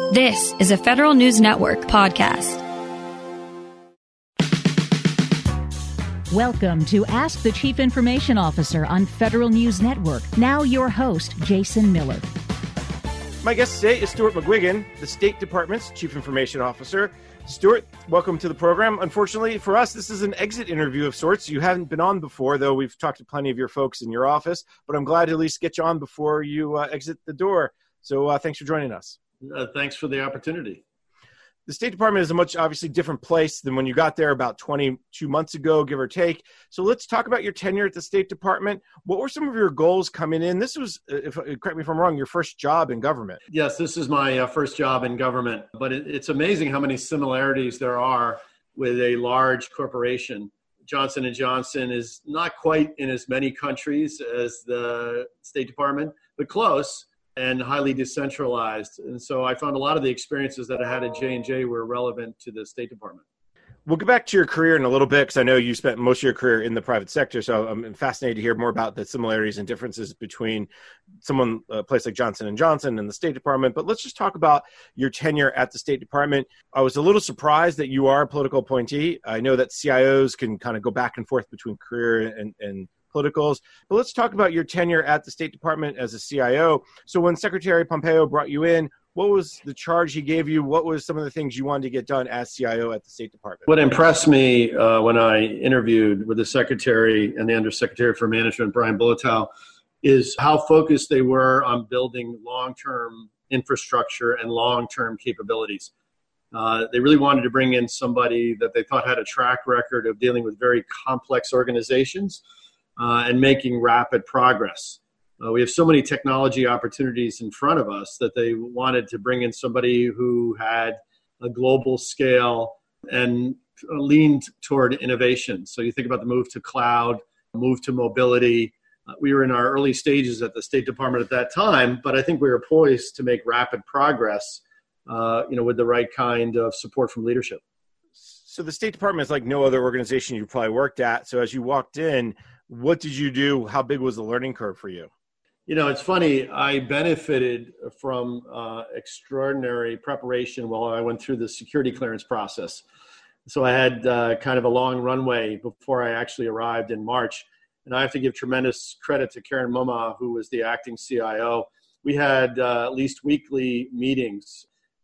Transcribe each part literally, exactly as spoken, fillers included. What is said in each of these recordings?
This is a Federal News Network podcast. Welcome to Ask the Chief Information Officer on Federal News Network. Now your host, Jason Miller. My guest today is Stuart McGuigan, the State Department's Chief Information Officer. Stuart, welcome to the program. Unfortunately for us, this is an exit interview of sorts. You haven't been on before, though we've talked to plenty of your folks in your office, but I'm glad to at least get you on before you uh, exit the door. So uh, thanks for joining us. Uh, thanks for the opportunity. The State Department is a much obviously different place than when you got there about twenty-two months ago, give or take. So let's talk about your tenure at the State Department. What were some of your goals coming in? This was, if, correct me if I'm wrong, your first job in government. Yes, this is my uh, first job in government, but it, it's amazing how many similarities there are with a large corporation. Johnson and Johnson is not quite in as many countries as the State Department, but close and highly decentralized. And so I found a lot of the experiences that I had at J and J were relevant to the State Department. We'll get back to your career in a little bit because I know you spent most of your career in the private sector. So I'm fascinated to hear more about the similarities and differences between someone, a place like Johnson and Johnson and the State Department. But let's just talk about your tenure at the State Department. I was a little surprised that you are a political appointee. I know that C I Os can kind of go back and forth between career and, and politicals. But let's talk about your tenure at the State Department as a C I O. So when Secretary Pompeo brought you in, what was the charge he gave you? What was some of the things you wanted to get done as C I O at the State Department? What impressed me uh, when I interviewed with the Secretary and the Undersecretary for Management, Brian Bulletow, is how focused they were on building long-term infrastructure and long-term capabilities. Uh, they really wanted to bring in somebody that they thought had a track record of dealing with very complex organizations uh, and making rapid progress. Uh, we have so many technology opportunities in front of us that they wanted to bring in somebody who had a global scale and leaned toward innovation. So you think about the move to cloud, move to mobility. Uh, we were in our early stages at the State Department at that time, but I think we were poised to make rapid progress, uh, you know, with the right kind of support from leadership. So the State Department is like no other organization you probably worked at. So as you walked in, what did you do? How big was the learning curve for you? You know, it's funny, I benefited from uh, extraordinary preparation while I went through the security clearance process. So I had uh, kind of a long runway before I actually arrived in March. And I have to give tremendous credit to Karen Mumma, who was the acting C I O. We had uh, at least weekly meetings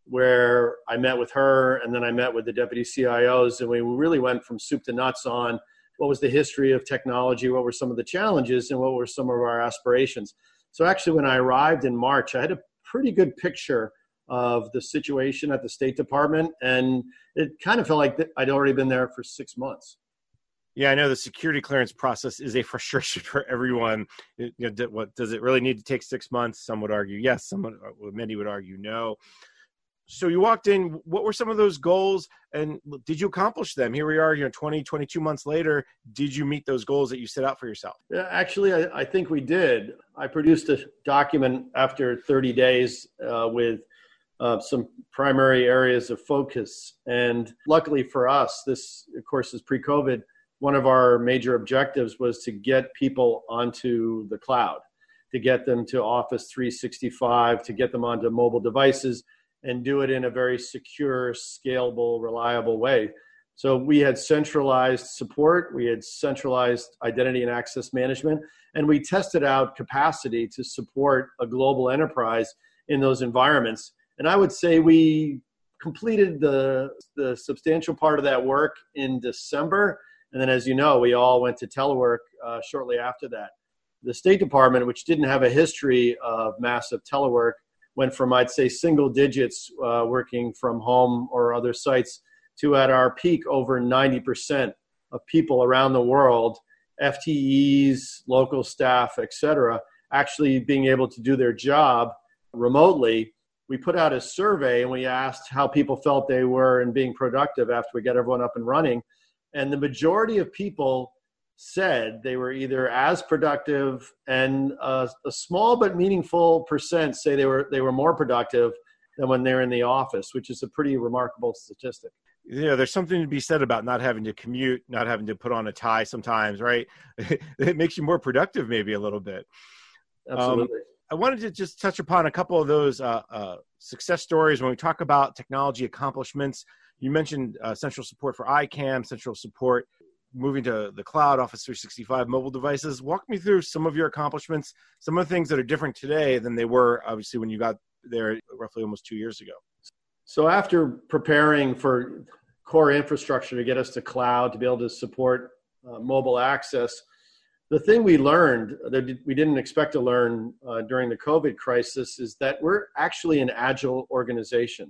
where I met with her and then I met with the deputy C I Os. And we really went from soup to nuts on what was the history of technology, what were some of the challenges, and what were some of our aspirations. So actually, when I arrived in March, I had a pretty good picture of the situation at the State Department, and it kind of felt like I'd already been there for six months. Yeah, I know the security clearance process is a frustration for everyone. It, you know, what, does it really need to take six months? Some would argue yes, some would, many would argue no. So you walked in, what were some of those goals, and did you accomplish them? Here we are, you know, twenty, twenty-two months later. Did you meet those goals that you set out for yourself? Yeah, actually, I, I think we did. I produced a document after thirty days uh, with uh, some primary areas of focus. And luckily for us, this, of course, is pre-COVID. One of our major objectives was to get people onto the cloud, to get them to Office three sixty-five, to get them onto mobile devices, and do it in a very secure, scalable, reliable way. So we had centralized support, we had centralized identity and access management, and we tested out capacity to support a global enterprise in those environments. And I would say we completed the, the substantial part of that work in December. And then, as you know, we all went to telework uh, shortly after that. The State Department, which didn't have a history of massive telework, went from, I'd say, single digits uh, working from home or other sites to at our peak over ninety percent of people around the world, F T Es, local staff, et cetera, actually being able to do their job remotely. We put out a survey and we asked how people felt they were in being productive after we got everyone up and running. And the majority of people said they were either as productive, and a, a small but meaningful percent say they were they were more productive than when they're in the office, which is a pretty remarkable statistic. Yeah, there's something to be said about not having to commute, not having to put on a tie sometimes, right? It makes you more productive maybe a little bit. Absolutely. Um, I wanted to just touch upon a couple of those uh, uh, success stories when we talk about technology accomplishments. You mentioned uh, central support for I CAM, central support moving to the cloud, Office three sixty-five mobile devices. Walk me through some of your accomplishments, some of the things that are different today than they were obviously when you got there roughly almost two years ago. So after preparing for core infrastructure to get us to cloud, to be able to support uh, mobile access, the thing we learned that we didn't expect to learn uh, during the COVID crisis is that we're actually an agile organization.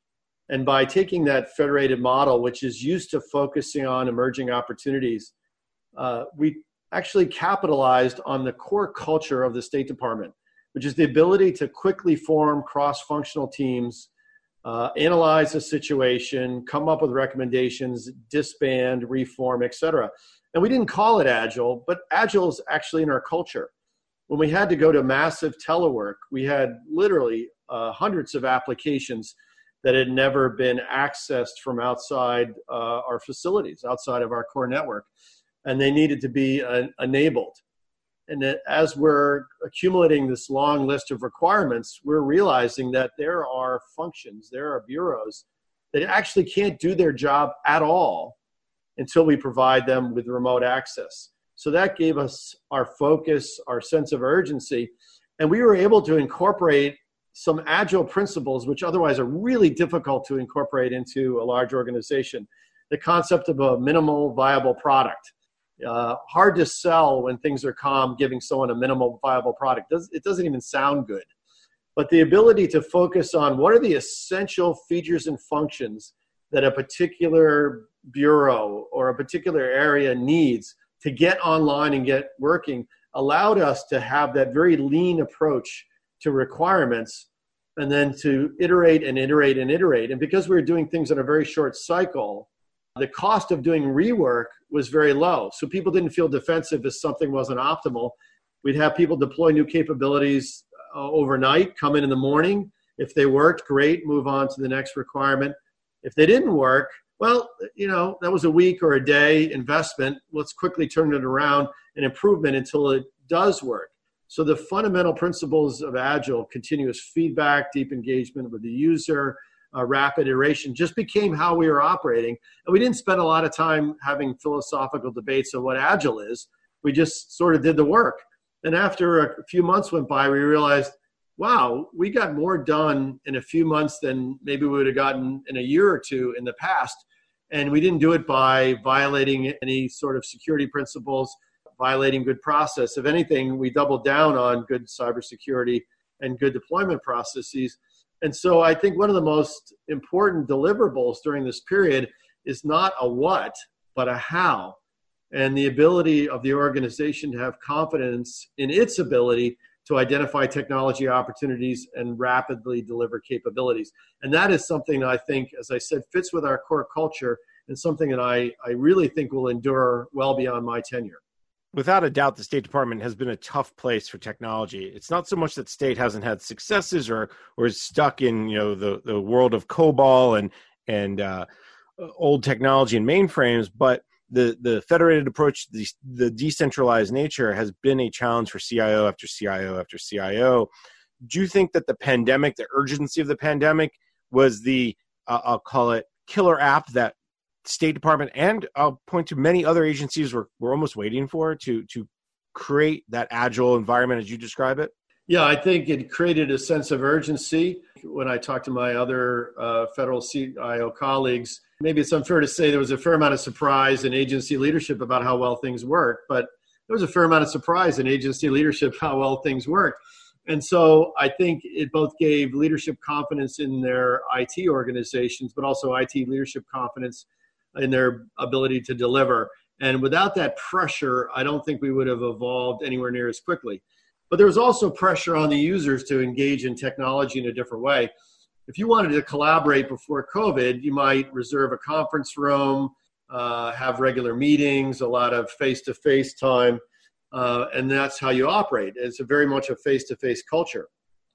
And by taking that federated model, which is used to focusing on emerging opportunities, uh, we actually capitalized on the core culture of the State Department, which is the ability to quickly form cross-functional teams, uh, analyze a situation, come up with recommendations, disband, reform, et cetera. And we didn't call it Agile, but Agile is actually in our culture. When we had to go to massive telework, we had literally uh, hundreds of applications that had never been accessed from outside uh, our facilities, outside of our core network, and they needed to be uh, enabled. And that as we're accumulating this long list of requirements, we're realizing that there are functions, there are bureaus that actually can't do their job at all until we provide them with remote access. So that gave us our focus, our sense of urgency, and we were able to incorporate some agile principles, which otherwise are really difficult to incorporate into a large organization. The concept of a minimal viable product. Uh, hard to sell when things are calm, giving someone a minimal viable product. It doesn't even sound good. But the ability to focus on what are the essential features and functions that a particular bureau or a particular area needs to get online and get working allowed us to have that very lean approach to requirements and then to iterate and iterate and iterate. And because we were doing things in a very short cycle, the cost of doing rework was very low. So people didn't feel defensive if something wasn't optimal. We'd have people deploy new capabilities uh, overnight, come in in the morning. If they worked, great, move on to the next requirement. If they didn't work, well, you know, that was a week or a day investment. Let's quickly turn it around and improvement until it does work. So the fundamental principles of Agile, continuous feedback, deep engagement with the user, uh, rapid iteration, just became how we were operating. And we didn't spend a lot of time having philosophical debates on what Agile is. We just sort of did the work. And after a few months went by, we realized, wow, we got more done in a few months than maybe we would have gotten in a year or two in the past. And we didn't do it by violating any sort of security principles, violating good process. If anything, we doubled down on good cybersecurity and good deployment processes. And so I think one of the most important deliverables during this period is not a what, but a how. And the ability of the organization to have confidence in its ability to identify technology opportunities and rapidly deliver capabilities. And that is something that I think, as I said, fits with our core culture and something that I, I really think will endure well beyond my tenure. Without a doubt, the State Department has been a tough place for technology. It's not so much that state hasn't had successes or or is stuck in, you know, the, the world of COBOL and and uh, old technology and mainframes, but the the federated approach, the, the decentralized nature has been a challenge for C I O after C I O after C I O. Do you think that the pandemic, the urgency of the pandemic, was the uh, I'll call it killer app that State Department and I'll point to many other agencies were, were almost waiting for to to create that agile environment as you describe it? Yeah, I think it created a sense of urgency. When I talked to my other uh, federal C I O colleagues, maybe it's unfair to say there was a fair amount of surprise in agency leadership about how well things work, but there was a fair amount of surprise in agency leadership how well things work. And so I think it both gave leadership confidence in their I T organizations, but also I T leadership confidence in their ability to deliver. And without that pressure, I don't think we would have evolved anywhere near as quickly. But there was also pressure on the users to engage in technology in a different way. If you wanted to collaborate before COVID, you might reserve a conference room, uh, have regular meetings, a lot of face-to-face time, uh, and that's how you operate. It's a very much a face-to-face culture.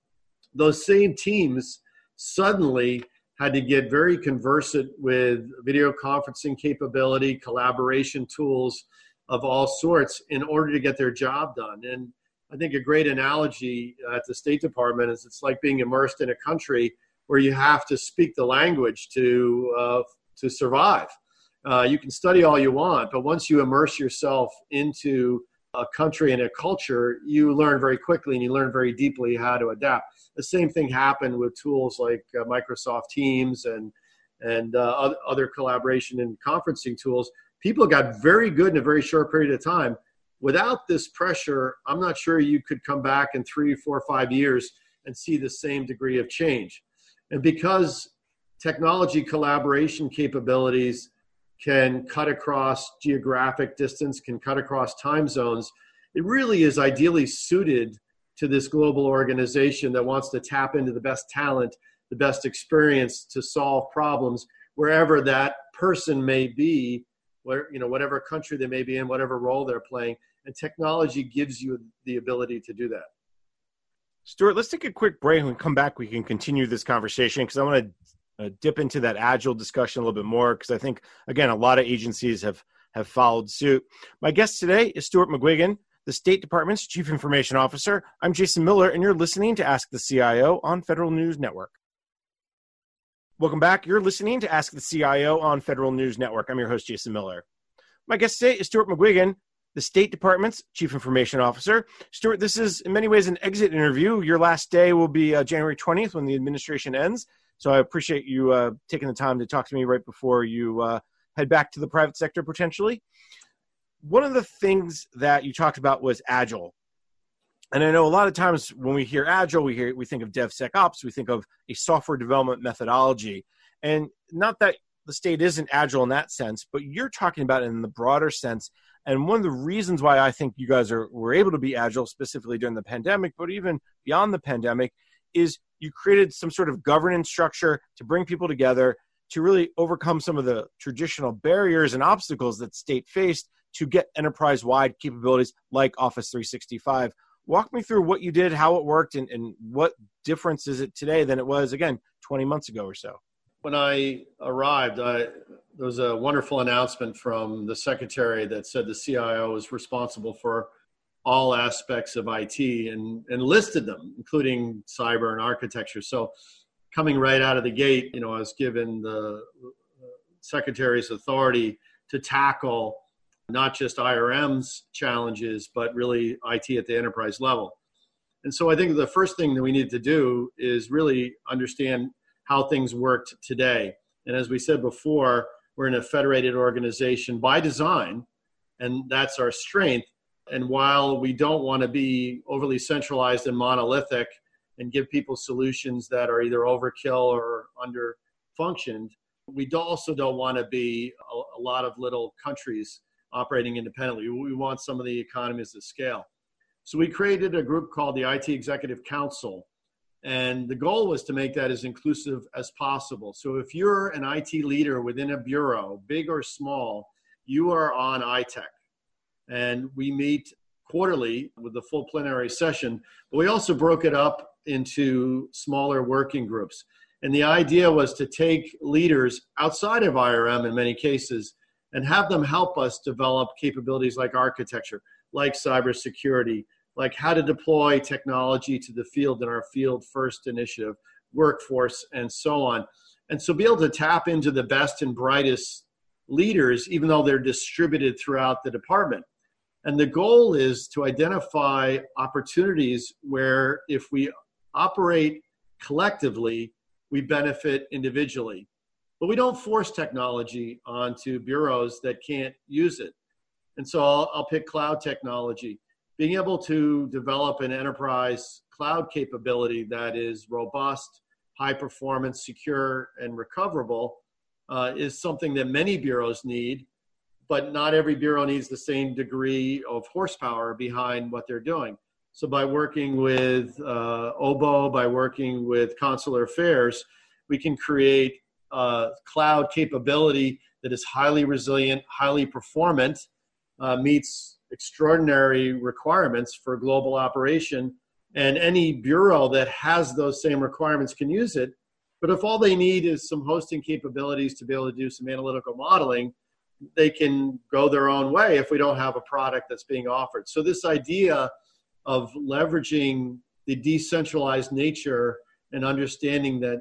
Those same teams suddenly had to get very conversant with video conferencing capability, collaboration tools of all sorts in order to get their job done. And I think a great analogy at the State Department is it's like being immersed in a country where you have to speak the language to uh, to survive. Uh, you can study all you want, but once you immerse yourself into a country and a culture, you learn very quickly and you learn very deeply how to adapt. The same thing happened with tools like uh, Microsoft Teams and and uh, other collaboration and conferencing tools. People got very good in a very short period of time. Without this pressure, I'm not sure you could come back in three, four, five years and see the same degree of change. And because technology collaboration capabilities can cut across geographic distance, can cut across time zones, it really is ideally suited to this global organization that wants to tap into the best talent, the best experience to solve problems wherever that person may be, where, you know, whatever country they may be in, whatever role they're playing. And technology gives you the ability to do that. Stuart, let's take a quick break. When we come back, we can continue this conversation because I want to uh, dip into that Agile discussion a little bit more because I think, again, a lot of agencies have, have followed suit. My guest today is Stuart McGuigan, the State Department's Chief Information Officer. I'm Jason Miller, and you're listening to Ask the C I O on Federal News Network. Welcome back. You're listening to Ask the C I O on Federal News Network. I'm your host, Jason Miller. My guest today is Stuart McGuigan, the State Department's Chief Information Officer. Stuart, this is in many ways an exit interview. Your last day will be uh, January twentieth when the administration ends. So I appreciate you uh, taking the time to talk to me right before you uh, head back to the private sector potentially. One of the things that you talked about was Agile. And I know a lot of times when we hear Agile, we hear we think of DevSecOps, we think of a software development methodology. And not that the state isn't Agile in that sense, but you're talking about it in the broader sense. And one of the reasons why I think you guys are were able to be Agile specifically during the pandemic, but even beyond the pandemic, is you created some sort of governance structure to bring people together to really overcome some of the traditional barriers and obstacles that state faced to get enterprise-wide capabilities like Office three sixty-five. Walk me through what you did, how it worked, and, and what difference is it today than it was, again, twenty months ago or so? When I arrived, I, there was a wonderful announcement from the secretary that said the C I O is responsible for all aspects of I T and, and listed them, including cyber and architecture. So coming right out of the gate, you know, I was given the secretary's authority to tackle not just I R M's challenges, but really I T at the enterprise level. And so I think the first thing that we need to do is really understand how things worked today. And as we said before, we're in a federated organization by design, and that's our strength. And while we don't want to be overly centralized and monolithic and give people solutions that are either overkill or under-functioned, we also don't want to be a, a lot of little countries operating independently. We want some of the economies of scale. So we created a group called the I T Executive Council, and the goal was to make that as inclusive as possible. So if you're an I T leader within a bureau, big or small, you are on I TEC. And we meet quarterly with the full plenary session, but we also broke it up into smaller working groups. And the idea was to take leaders outside of I R M in many cases and have them help us develop capabilities like architecture, like cybersecurity, like how to deploy technology to the field in our Field First initiative, workforce, and so on. And so be able to tap into the best and brightest leaders, even though they're distributed throughout the department. And the goal is to identify opportunities where if we operate collectively, we benefit individually. But we don't force technology onto bureaus that can't use it. And so I'll, I'll pick cloud technology. Being able to develop an enterprise cloud capability that is robust, high performance, secure, and recoverable uh, is something that many bureaus need, but not every bureau needs the same degree of horsepower behind what they're doing. So by working with uh, O B O, by working with Consular Affairs, we can create a cloud capability that is highly resilient, highly performant, uh, meets extraordinary requirements for global operation. And any bureau that has those same requirements can use it. But if all they need is some hosting capabilities to be able to do some analytical modeling, they can go their own way if we don't have a product that's being offered. So this idea of leveraging the decentralized nature and understanding that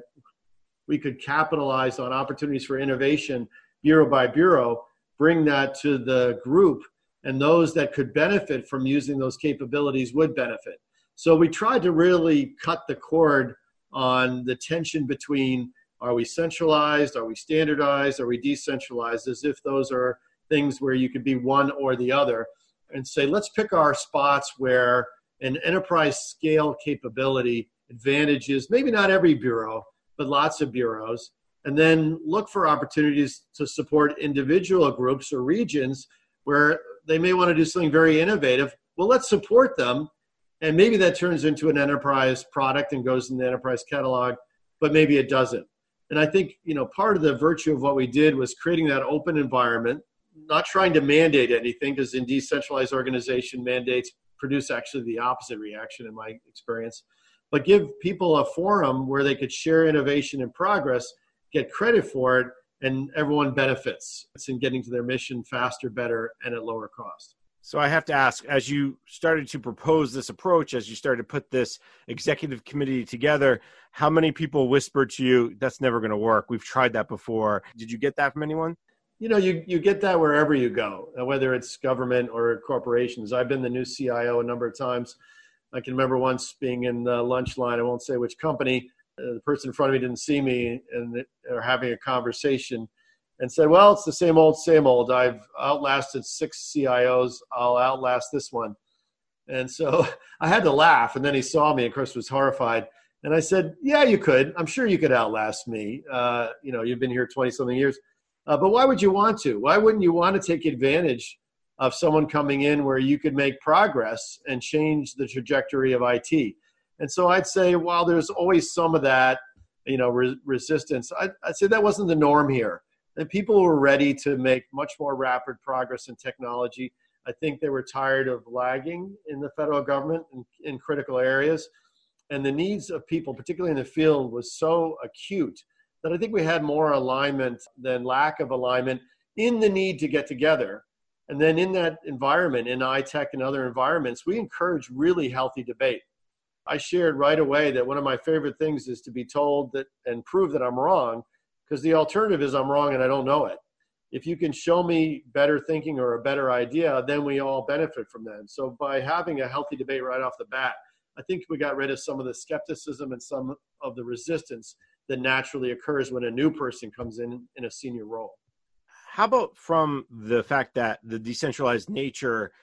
we could capitalize on opportunities for innovation bureau by bureau, bring that to the group, and those that could benefit from using those capabilities would benefit. So we tried to really cut the cord on the tension between, are we centralized, are we standardized, are we decentralized, as if those are things where you could be one or the other, and say, let's pick our spots where an enterprise scale capability advantages, maybe not every bureau, but lots of bureaus, and then look for opportunities to support individual groups or regions where they may want to do something very innovative. Well, let's support them. And maybe that turns into an enterprise product and goes in the enterprise catalog, but maybe it doesn't. And I think, you know, part of the virtue of what we did was creating that open environment, not trying to mandate anything, because in decentralized organization, mandates produce actually the opposite reaction in my experience, but give people a forum where they could share innovation and progress, get credit for it, and everyone benefits. It's in getting to their mission faster, better, and at lower cost. So I have to ask, as you started to propose this approach, as you started to put this executive committee together, how many people whispered to you, that's never going to work? We've tried that before. Did you get that from anyone? You know, you, you get that wherever you go, whether it's government or corporations. I've been the new C I O a number of times. I can remember once being in the lunch line, I won't say which company, uh, the person in front of me didn't see me and they were having a conversation and said, well, it's the same old, same old. I've outlasted six C I Os. I'll outlast this one. And so I had to laugh. And then he saw me and, of course, was horrified. And I said, yeah, you could. I'm sure you could outlast me. Uh, you know, you've been here twenty-something years. Uh, but why would you want to? Why wouldn't you want to take advantage of someone coming in where you could make progress and change the trajectory of I T? And so I'd say, while there's always some of that, you know, re- resistance, I'd, I'd say that wasn't the norm here. And people were ready to make much more rapid progress in technology. I think they were tired of lagging in the federal government in, in critical areas. And the needs of people, particularly in the field, was so acute that I think we had more alignment than lack of alignment in the need to get together. And then in that environment, in I TEC and other environments, we encourage really healthy debate. I shared right away that one of my favorite things is to be told that and prove that I'm wrong, because the alternative is I'm wrong and I don't know it. If you can show me better thinking or a better idea, then we all benefit from that. So by having a healthy debate right off the bat, I think we got rid of some of the skepticism and some of the resistance that naturally occurs when a new person comes in in a senior role. How about from the fact that the decentralized nature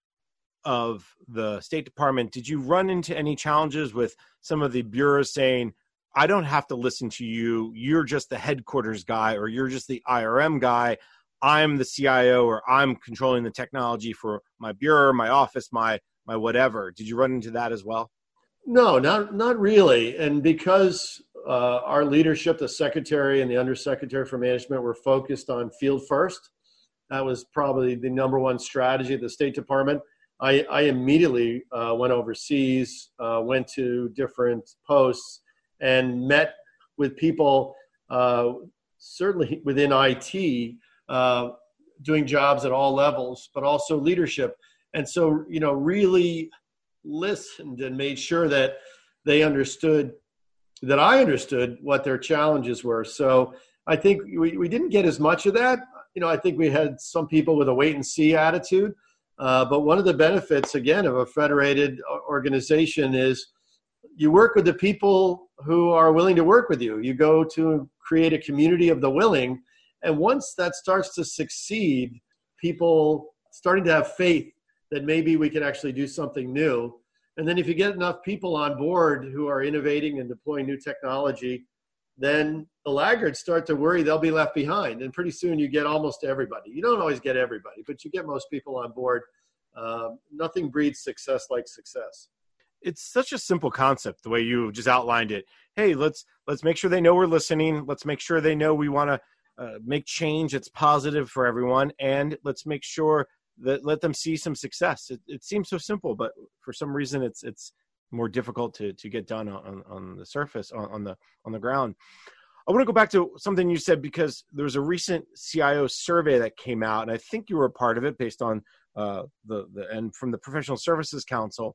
of the State Department, did you run into any challenges with some of the bureaus saying, I don't have to listen to you, you're just the headquarters guy, or you're just the I R M guy, I'm the C I O, or I'm controlling the technology for my bureau, my office, my my whatever. Did you run into that as well? No, not not really. And because uh, our leadership, the secretary and the undersecretary for management, were focused on field first, that was probably the number one strategy of the State Department. I, I immediately uh, went overseas, uh, went to different posts, and met with people, uh, certainly within I T, uh, doing jobs at all levels, but also leadership. And so, you know, really listened and made sure that they understood, that I understood what their challenges were. So I think we, we didn't get as much of that. You know, I think we had some people with a wait and see attitude. Uh, but one of the benefits, again, of a federated organization is you work with the people who are willing to work with you. You go to create a community of the willing. And once that starts to succeed, people starting to have faith that maybe we can actually do something new. And then if you get enough people on board who are innovating and deploying new technology, then the laggards start to worry they'll be left behind. And pretty soon you get almost everybody. You don't always get everybody, but you get most people on board. Uh, nothing breeds success like success. It's such a simple concept, the way you just outlined it. Hey, let's let's make sure they know we're listening. Let's make sure they know we want to uh, make change that's positive for everyone. And let's make sure that let them see some success. It, it seems so simple, but for some reason it's it's more difficult to to get done on, on the surface, on, on the on the ground. I want to go back to something you said, because there was a recent C I O survey that came out, and I think you were a part of it based on uh, the, the and from the Professional Services Council.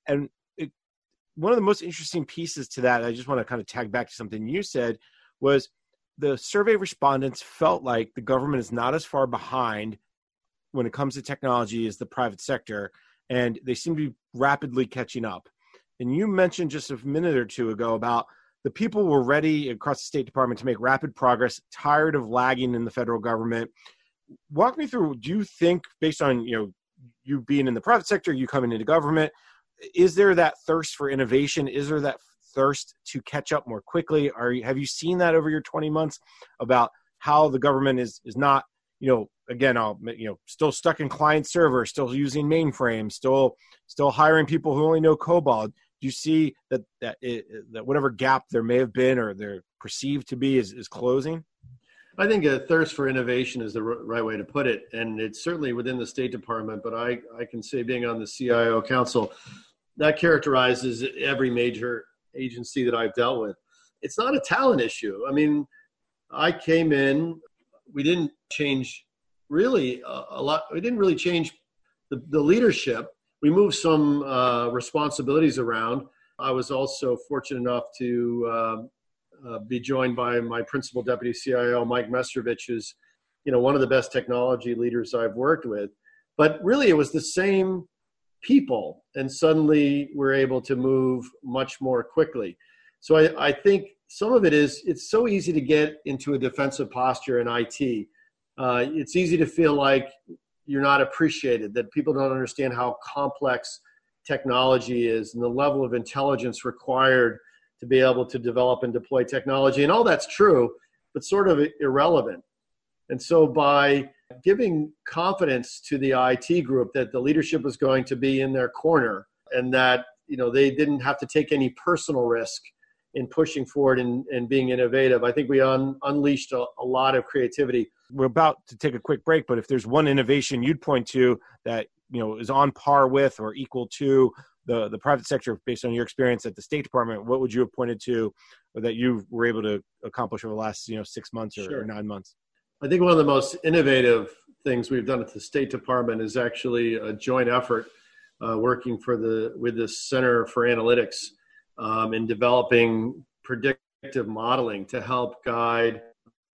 And it, one of the most interesting pieces to that, I just want to kind of tag back to something you said, was the survey respondents felt like the government is not as far behind when it comes to technology as the private sector, and they seem to be rapidly catching up. And you mentioned just a minute or two ago about the people were ready across the State Department to make rapid progress, tired of lagging in the federal government. Walk me through, do you think, based on, you know, you being in the private sector, you coming into government, is there that thirst for innovation? Is there that thirst to catch up more quickly? Are you, have you seen that over your twenty months about how the government is is not, you know, again, I'll, you know, still stuck in client server, still using mainframe, still still hiring people who only know COBOL? Do you see that that it, that whatever gap there may have been or they're perceived to be is, is closing? I think a thirst for innovation is the r- right way to put it. And it's certainly within the State Department, but I, I can say being on the C I O Council, that characterizes every major agency that I've dealt with. It's not a talent issue. I mean, I came in, we didn't change really a, a lot. We didn't really change the, the leadership. We moved some uh, responsibilities around. I was also fortunate enough to uh, uh, be joined by my principal deputy C I O, Mike Mestrovich, who's, you know, one of the best technology leaders I've worked with. But really, it was the same people, and suddenly we're able to move much more quickly. So I, I think some of it is, it's so easy to get into a defensive posture in I T. Uh, it's easy to feel like you're not appreciated, that people don't understand how complex technology is and the level of intelligence required to be able to develop and deploy technology. And all that's true, but sort of irrelevant. And so by giving confidence to the I T group that the leadership was going to be in their corner and that, you know, they didn't have to take any personal risk in pushing forward and, and being innovative, I think we un, unleashed a, a lot of creativity. We're about to take a quick break, but if there's one innovation you'd point to that, you know, is on par with or equal to the, the private sector based on your experience at the State Department, what would you have pointed to or that you were able to accomplish over the last, you know, six months or, Sure. or nine months? I think one of the most innovative things we've done at the State Department is actually a joint effort uh, working for the with the Center for Analytics um, in developing predictive modeling to help guide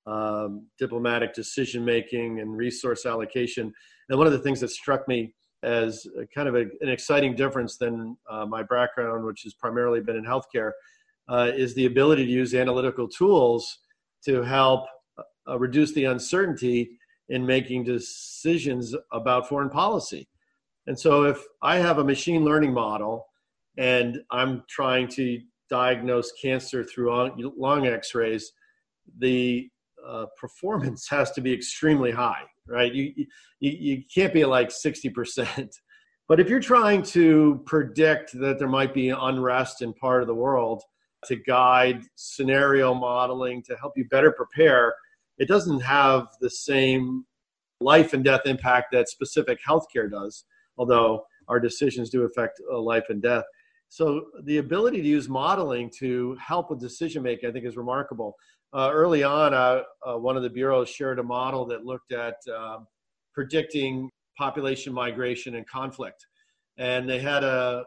um, diplomatic decision-making and resource allocation. And one of the things that struck me as a kind of a, an exciting difference than uh, my background, which has primarily been in healthcare, uh, is the ability to use analytical tools to help uh, reduce the uncertainty in making decisions about foreign policy. And so if I have a machine learning model and I'm trying to diagnose cancer through lung x-rays, the uh, performance has to be extremely high, right? You, you, you can't be at like sixty percent. But if you're trying to predict that there might be unrest in part of the world, to guide scenario modeling, to help you better prepare, it doesn't have the same life and death impact that specific healthcare does, although our decisions do affect uh, life and death. So the ability to use modeling to help with decision making, I think, is remarkable. Uh, early on, uh, uh, one of the bureaus shared a model that looked at uh, predicting population migration and conflict. And they had a,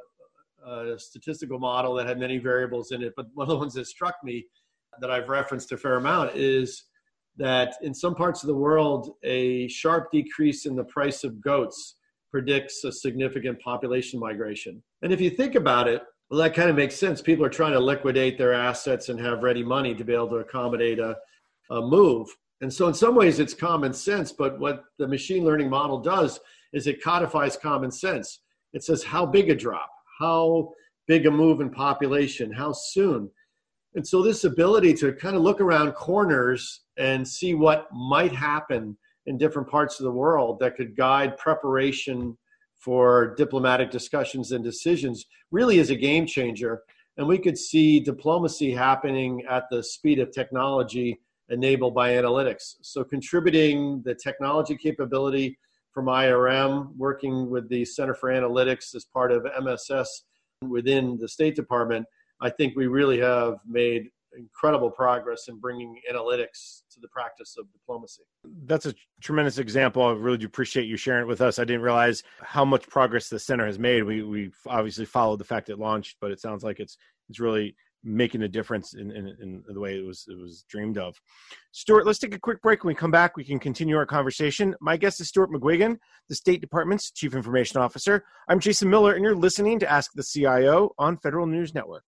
a statistical model that had many variables in it. But one of the ones that struck me that I've referenced a fair amount is that in some parts of the world, a sharp decrease in the price of goats predicts a significant population migration. And if you think about it, well, that kind of makes sense. People are trying to liquidate their assets and have ready money to be able to accommodate a, a move. And so in some ways it's common sense, but what the machine learning model does is it codifies common sense. It says how big a drop, how big a move in population, how soon. And so this ability to kind of look around corners and see what might happen in different parts of the world that could guide preparation for diplomatic discussions and decisions really is a game changer. And we could see diplomacy happening at the speed of technology enabled by analytics. So contributing the technology capability from I R M, working with the Center for Analytics as part of M S S within the State Department, I think we really have made incredible progress in bringing analytics to the practice of diplomacy. That's a tremendous example. I really do appreciate you sharing it with us. I didn't realize how much progress the center has made. We we obviously followed the fact it launched, but it sounds like it's it's really making a difference in, in, in the way it was it was dreamed of. Stuart, let's take a quick break. When we come back, we can continue our conversation. My guest is Stuart McGuigan, the State Department's Chief Information Officer. I'm Jason Miller, and you're listening to Ask the C I O on Federal News Network.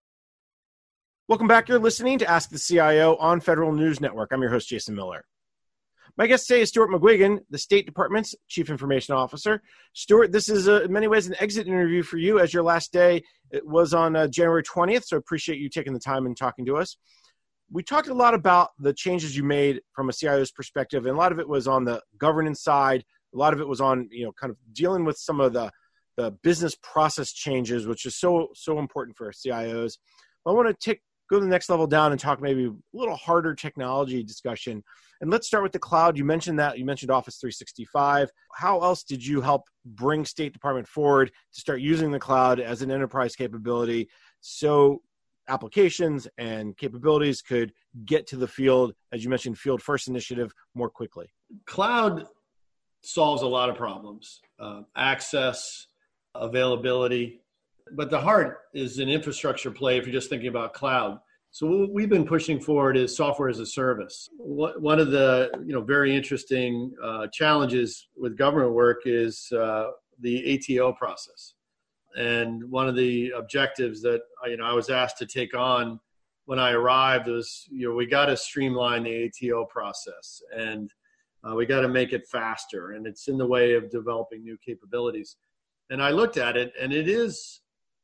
Welcome back. You're listening to Ask the C I O on Federal News Network. I'm your host, Jason Miller. My guest today is Stuart McGuigan, the State Department's Chief Information Officer. Stuart, this is uh, in many ways an exit interview for you, as your last day it was on uh, January twentieth, so I appreciate you taking the time and talking to us. We talked a lot about the changes you made from a C I O's perspective, and a lot of it was on the governance side. A lot of it was on, you know, kind of dealing with some of the, the business process changes, which is so, so important for C I Os. I want to take go to the next level down and talk maybe a little harder technology discussion. And let's start with the cloud. You mentioned that. You mentioned Office three sixty-five. How else did you help bring State Department forward to start using the cloud as an enterprise capability so applications and capabilities could get to the field, as you mentioned, field first initiative, more quickly? Cloud solves a lot of problems, uh, access, availability. But the heart is an infrastructure play if you're just thinking about cloud. So what we've been pushing forward is software as a service. One of the you know very interesting uh, challenges with government work is uh, the A T O process. And one of the objectives that you know I was asked to take on when I arrived was, you know, we got to streamline the A T O process, and uh, we got to make it faster, and it's in the way of developing new capabilities. And I looked at it, and it is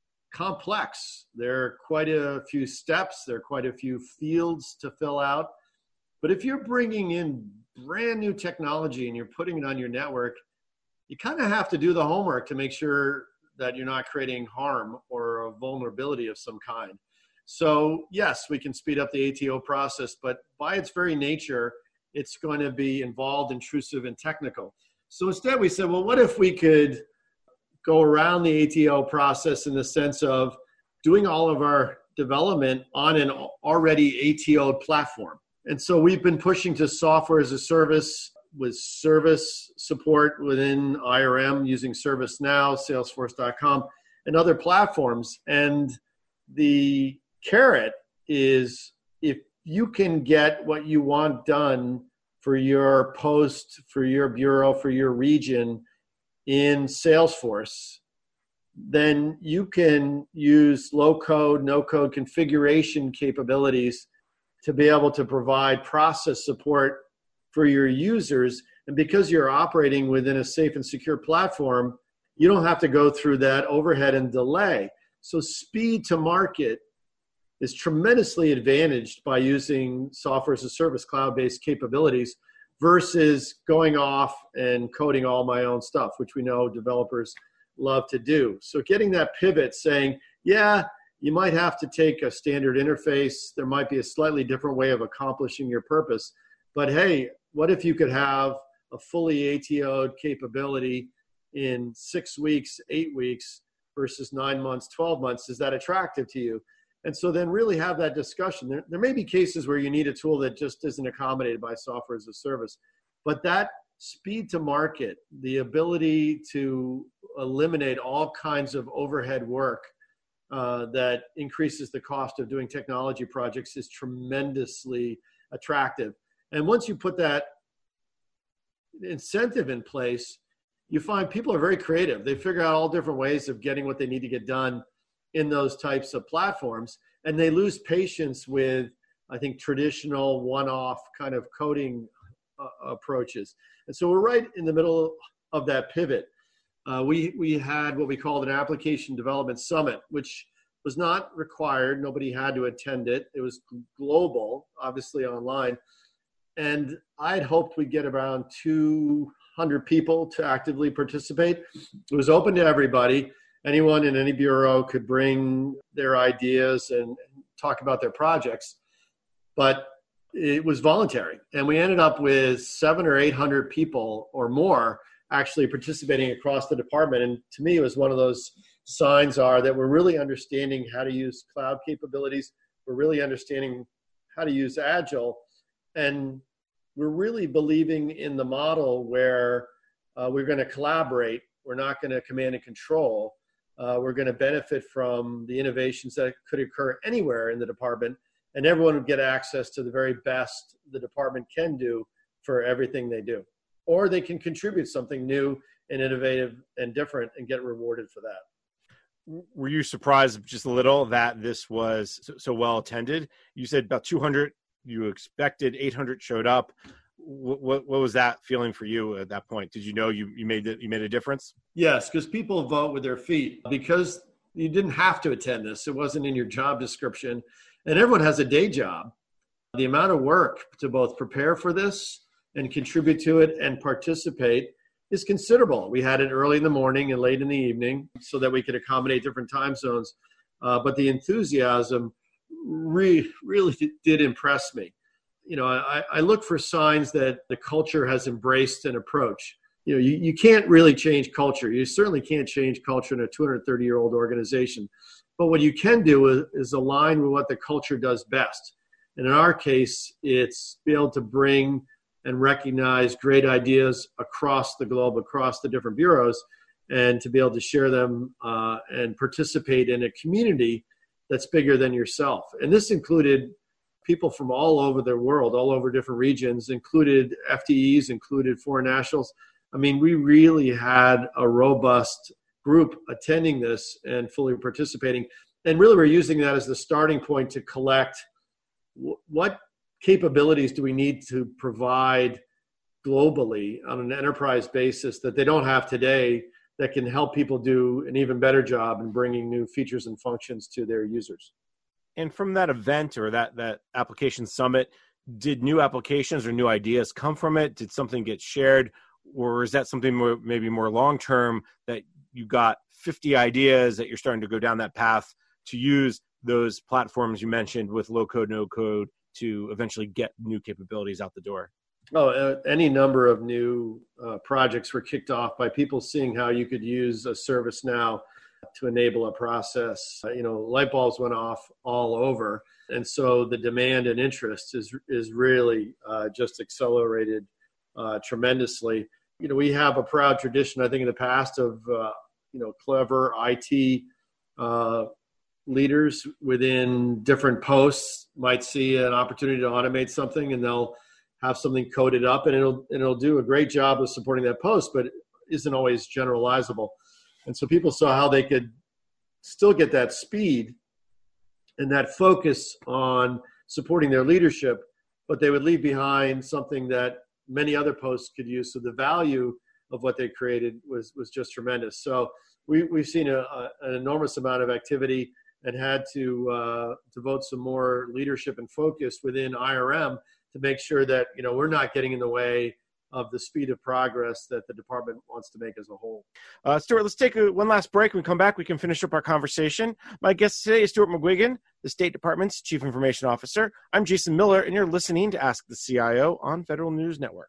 complex. There are quite a few steps. There are quite a few fields to fill out. But if you're bringing in brand new technology and you're putting it on your network, you kind of have to do the homework to make sure that you're not creating harm or a vulnerability of some kind. So yes, we can speed up the A T O process, but by its very nature, it's going to be involved, intrusive, and technical. So instead we said, well, what if we could go around the A T O process in the sense of doing all of our development on an already A T O'd platform. And so we've been pushing to software as a service with service support within I R M using ServiceNow, Salesforce dot com, and other platforms. And the carrot is if you can get what you want done for your post, for your bureau, for your region in Salesforce, then you can use low-code, no-code configuration capabilities to be able to provide process support for your users. And because you're operating within a safe and secure platform, you don't have to go through that overhead and delay. So speed to market is tremendously advantaged by using software as a service, cloud-based capabilities, versus going off and coding all my own stuff, which we know developers love to do. So getting that pivot saying, yeah, you might have to take a standard interface. There might be a slightly different way of accomplishing your purpose. But hey, what if you could have a fully A T O'd capability in six weeks, eight weeks versus nine months, twelve months? Is that attractive to you? And so then really have that discussion. There, there may be cases where you need a tool that just isn't accommodated by software as a service, but that speed to market, the ability to eliminate all kinds of overhead work uh, that increases the cost of doing technology projects is tremendously attractive. And once you put that incentive in place, you find people are very creative. They figure out all different ways of getting what they need to get done in those types of platforms, and they lose patience with, I think, traditional one-off kind of coding uh, approaches. And so we're right in the middle of that pivot. Uh, we we had what we called an application development summit, which was not required. Nobody had to attend it. It was global, obviously online. And I had hoped we'd get around two hundred people to actively participate. It was open to everybody. Anyone in any bureau could bring their ideas and talk about their projects, but it was voluntary. And we ended up with seven or eight hundred people or more actually participating across the department. And to me, it was one of those signs are that we're really understanding how to use cloud capabilities We're really understanding how to use Agile. And we're really believing in the model where uh, we're going to collaborate. We're not going to command and control. Uh, we're going to benefit from the innovations that could occur anywhere in the department, and everyone would get access to the very best the department can do for everything they do. Or they can contribute something new and innovative and different and get rewarded for that. Were you surprised just a little that this was so, so well attended? You said about two hundred, you expected eight hundred showed up. What, what, what was that feeling for you at that point? Did you know you, you made it, you made a difference? Yes, because people vote with their feet. Because you didn't have to attend this. It wasn't in your job description. And everyone has a day job. The amount of work to both prepare for this and contribute to it and participate is considerable. We had it early in the morning and late in the evening so that we could accommodate different time zones. Uh, but the enthusiasm re- really did impress me. You know, I, I look for signs that the culture has embraced an approach. You know, you, you can't really change culture. You certainly can't change culture in a two hundred thirty year old organization. But what you can do is, is align with what the culture does best. And in our case, it's be able to bring and recognize great ideas across the globe, across the different bureaus, and to be able to share them uh, and participate in a community that's bigger than yourself. And this included people from all over the world, all over different regions, included F T Es, included foreign nationals. I mean, we really had a robust group attending this and fully participating. And really, we're using that as the starting point to collect w- what capabilities do we need to provide globally on an enterprise basis that they don't have today that can help people do an even better job in bringing new features and functions to their users. And from that event or that, that application summit, did new applications or new ideas come from it? Did something get shared? Or is that something more, maybe more long-term that you got fifty ideas that you're starting to go down that path to use those platforms you mentioned with low code, no code to eventually get new capabilities out the door? Oh, uh, any number of new uh, projects were kicked off by people seeing how you could use a ServiceNow to enable a process. Uh, you know, light bulbs went off all over. And so the demand and interest is is really uh, just accelerated uh, tremendously. You know, we have a proud tradition, I think, in the past of, uh, you know, clever I T uh, leaders within different posts might see an opportunity to automate something, and they'll have something coded up, and it'll and it'll do a great job of supporting that post, but it isn't always generalizable. And so people saw how they could still get that speed and that focus on supporting their leadership, but they would leave behind something that many other posts could use. So the value of what they created was was just tremendous. So we, we've seen a, a, an enormous amount of activity and had to uh, devote some more leadership and focus within I R M to make sure that, you know, we're not getting in the way of the speed of progress that the department wants to make as a whole. Uh, Stuart, let's take a, one last break. When we come back, we can finish up our conversation. My guest today is Stuart McGuigan, the State Department's Chief Information Officer. I'm Jason Miller, and you're listening to Ask the C I O on Federal News Network.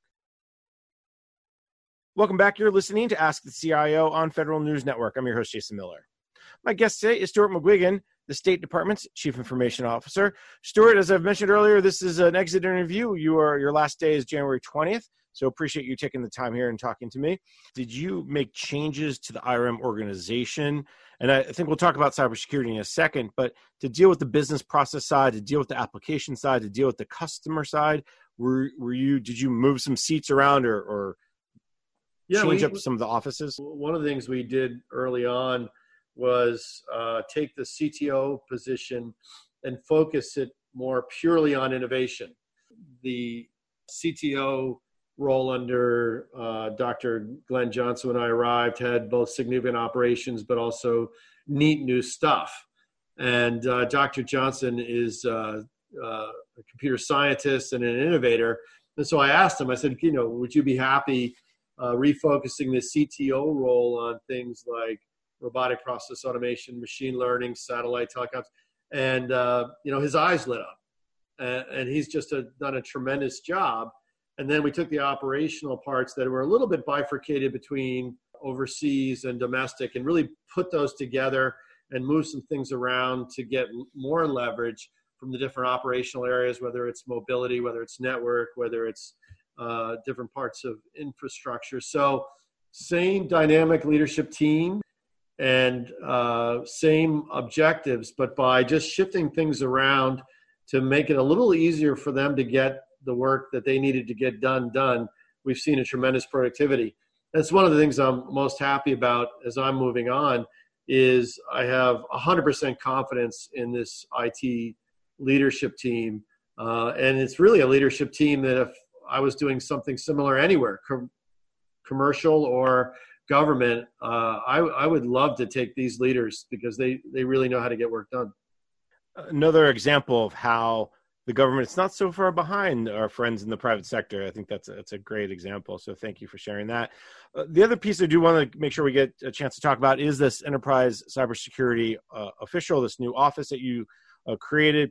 Welcome back. You're listening to Ask the C I O on Federal News Network. I'm your host, Jason Miller. My guest today is Stuart McGuigan, the State Department's Chief Information Officer. Stuart, as I've mentioned earlier, this is an exit interview. You are, your last day is January twentieth, so appreciate you taking the time here and talking to me. Did you make changes to the I R M organization? And I think we'll talk about cybersecurity in a second, but to deal with the business process side, to deal with the application side, to deal with the customer side, were were you did you move some seats around or, or yeah, change we, up some of the offices? One of the things we did early on was uh, take the C T O position and focus it more purely on innovation. The C T O role under uh, Doctor Glenn Johnson, when I arrived, had both significant operations but also neat new stuff. And uh, Doctor Johnson is uh, uh, a computer scientist and an innovator. And so I asked him, I said, you know, would you be happy uh, refocusing the C T O role on things like robotic process automation, machine learning, satellite telecoms? And, uh, you know, his eyes lit up. And, and he's just a, done a tremendous job. And then we took the operational parts that were a little bit bifurcated between overseas and domestic and really put those together and move some things around to get more leverage from the different operational areas, whether it's mobility, whether it's network, whether it's uh, different parts of infrastructure. So same dynamic leadership team and uh, same objectives, but by just shifting things around to make it a little easier for them to get the work that they needed to get done, done, we've seen a tremendous productivity. That's one of the things I'm most happy about as I'm moving on, is I have one hundred percent confidence in this I T leadership team. Uh, and it's really a leadership team that if I was doing something similar anywhere, com- commercial or government, uh, I, I would love to take these leaders because they, they really know how to get work done. Another example of how the government's not so far behind our friends in the private sector. I think that's a, that's a great example. So thank you for sharing that. Uh, the other piece I do want to make sure we get a chance to talk about is this enterprise cybersecurity uh, official, this new office that you uh, created.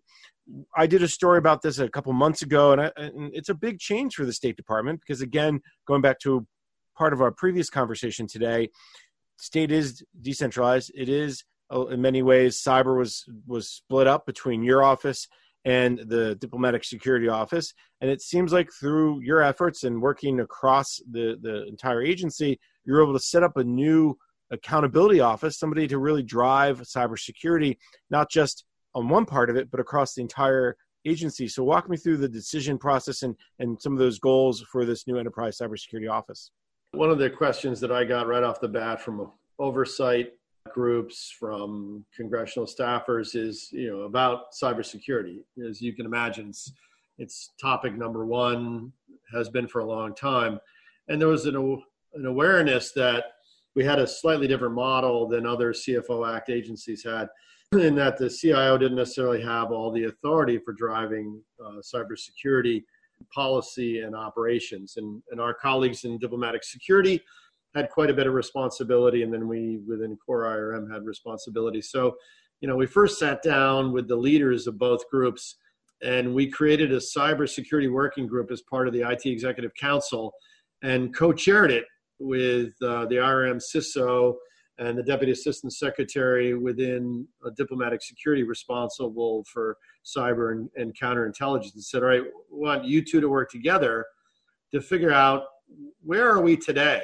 I did a story about this a couple months ago, and, I, and it's a big change for the State Department because, again, going back to part of our previous conversation today, state is decentralized. It is, uh, in many ways, cyber was was split up between your office and the Diplomatic Security Office. And it seems like through your efforts and working across the, the entire agency, you're able to set up a new accountability office, somebody to really drive cybersecurity, not just on one part of it, but across the entire agency. So walk me through the decision process and, and some of those goals for this new enterprise cybersecurity office. One of the questions that I got right off the bat from oversight groups, from congressional staffers is, you know, about cybersecurity. As you can imagine, it's, it's topic number one, has been for a long time. And there was an, an awareness that we had a slightly different model than other C F O Act agencies had, in that the C I O didn't necessarily have all the authority for driving uh, cybersecurity policy and operations. And, and our colleagues in diplomatic security had quite a bit of responsibility, and then we within Core I R M had responsibility. So, you know, we first sat down with the leaders of both groups, and we created a cybersecurity working group as part of the I T Executive Council, and co-chaired it with uh, the I R M C I S O and the Deputy Assistant Secretary within a diplomatic security responsible for cyber and, and counterintelligence, and said, all right, we want you two to work together to figure out where are we today.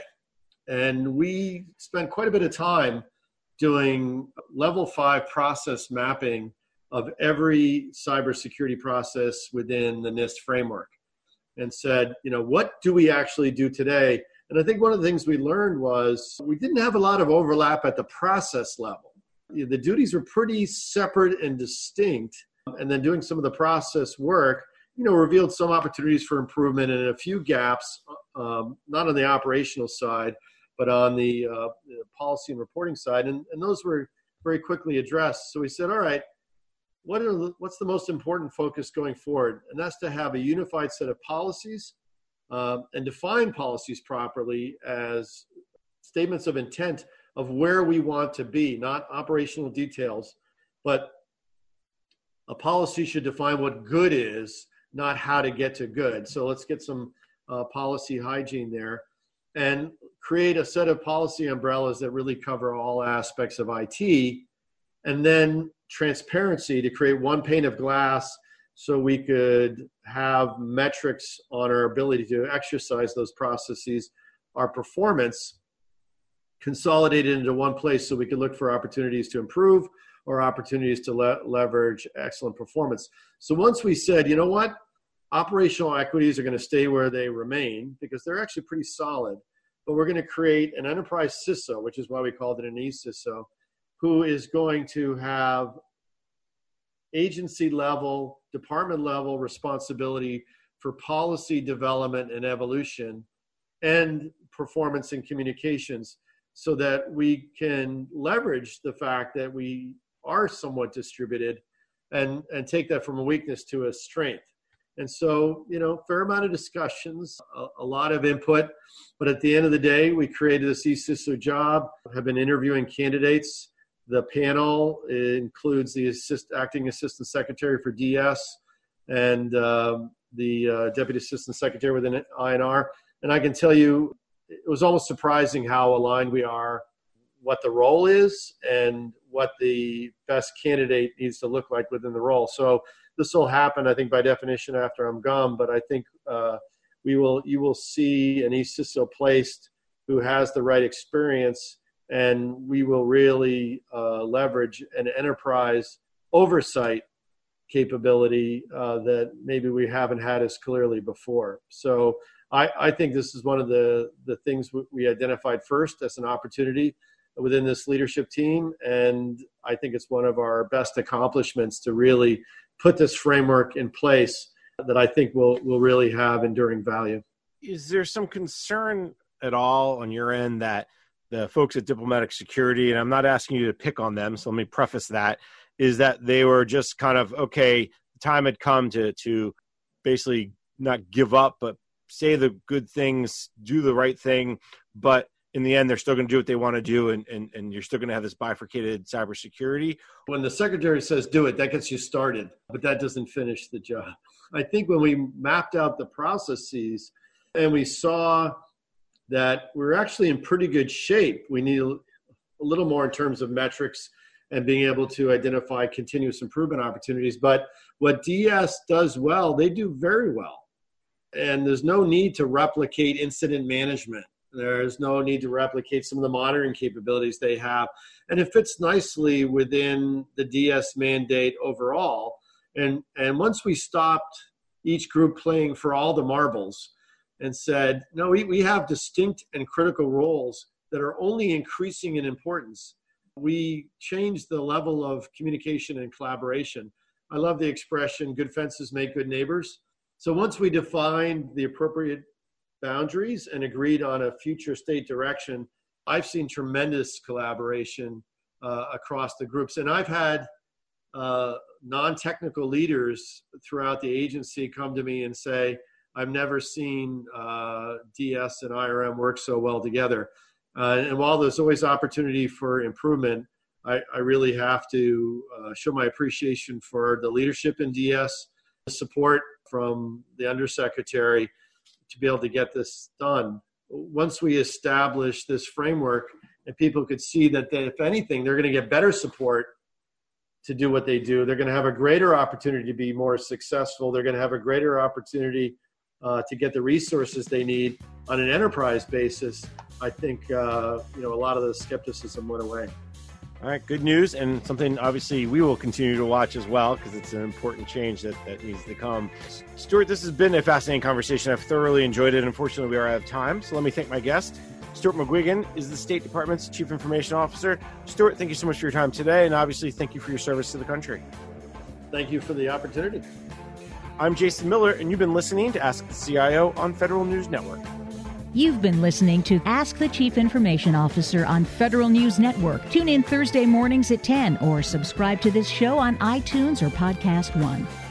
And we spent quite a bit of time doing level five process mapping of every cybersecurity process within the NIST framework, and said, you know, what do we actually do today? And I think one of the things we learned was we didn't have a lot of overlap at the process level. The duties were pretty separate and distinct. And then doing some of the process work, you know, revealed some opportunities for improvement and a few gaps, um, not on the operational side, but on the, uh, the policy and reporting side. And, and those were very quickly addressed. So we said, all right, what are the, what's the most important focus going forward? And that's to have a unified set of policies um, and define policies properly as statements of intent of where we want to be, not operational details, but a policy should define what good is, not how to get to good. So let's get some uh, policy hygiene there and create a set of policy umbrellas that really cover all aspects of I T, and then transparency to create one pane of glass so we could have metrics on our ability to exercise those processes, our performance consolidated into one place so we could look for opportunities to improve or opportunities to le- leverage excellent performance. So once we said, you know what, operational equities are going to stay where they remain because they're actually pretty solid, but we're going to create an enterprise C I S O, which is why we called it an E C I S O, who is going to have agency level, department level responsibility for policy development and evolution and performance and communications, so that we can leverage the fact that we are somewhat distributed and, and take that from a weakness to a strength. And so, you know, fair amount of discussions, a, a lot of input, but at the end of the day, we created a C I S O job, have been interviewing candidates. The panel includes the assist, acting assistant secretary for D S and um, the uh, deputy assistant secretary within I N R. And I can tell you, it was almost surprising how aligned we are, what the role is and what the best candidate needs to look like within the role. So this will happen, I think, by definition after I'm gone. But I think uh, we will, you will see an East C I S O placed who has the right experience, and we will really uh, leverage an enterprise oversight capability uh, that maybe we haven't had as clearly before. So I, I think this is one of the, the things we identified first as an opportunity within this leadership team. And I think it's one of our best accomplishments to really put this framework in place that I think will, will really have enduring value. Is there some concern at all on your end that the folks at Diplomatic Security, and I'm not asking you to pick on them, so let me preface that, is that they were just kind of, okay, the time had come to to basically not give up, but say the good things, do the right thing, but in the end, they're still going to do what they want to do, and, and, and you're still going to have this bifurcated cybersecurity? When the secretary says do it, that gets you started, but that doesn't finish the job. I think when we mapped out the processes and we saw that we're actually in pretty good shape, we need a little more in terms of metrics and being able to identify continuous improvement opportunities. But what D S does well, they do very well. And there's no need to replicate incident management. There's no need to replicate some of the monitoring capabilities they have. And it fits nicely within the D S mandate overall. And, and once we stopped each group playing for all the marbles and said, no, we, we have distinct and critical roles that are only increasing in importance, we changed the level of communication and collaboration. I love the expression, good fences make good neighbors. So once we defined the appropriate boundaries and agreed on a future state direction, I've seen tremendous collaboration uh, across the groups. And I've had uh, non-technical leaders throughout the agency come to me and say, I've never seen uh, D S and I R M work so well together. Uh, and while there's always opportunity for improvement, I, I really have to uh, show my appreciation for the leadership in D S, the support from the undersecretary to be able to get this done. Once we establish this framework and people could see that they, if anything, they're going to get better support to do what they do, they're going to have a greater opportunity to be more successful. They're going to have a greater opportunity uh, to get the resources they need on an enterprise basis. I think, uh, you know, a lot of the skepticism went away. All right, good news, and something obviously we will continue to watch as well because it's an important change that, that needs to come. Stuart, this has been a fascinating conversation. I've thoroughly enjoyed it. Unfortunately, we are out of time, so let me thank my guest. Stuart McGuigan is the State Department's Chief Information Officer. Stuart, thank you so much for your time today, and obviously thank you for your service to the country. Thank you for the opportunity. I'm Jason Miller, and you've been listening to Ask the C I O on Federal News Network. You've been listening to Ask the Chief Information Officer on Federal News Network. Tune in Thursday mornings at ten or subscribe to this show on iTunes or Podcast One.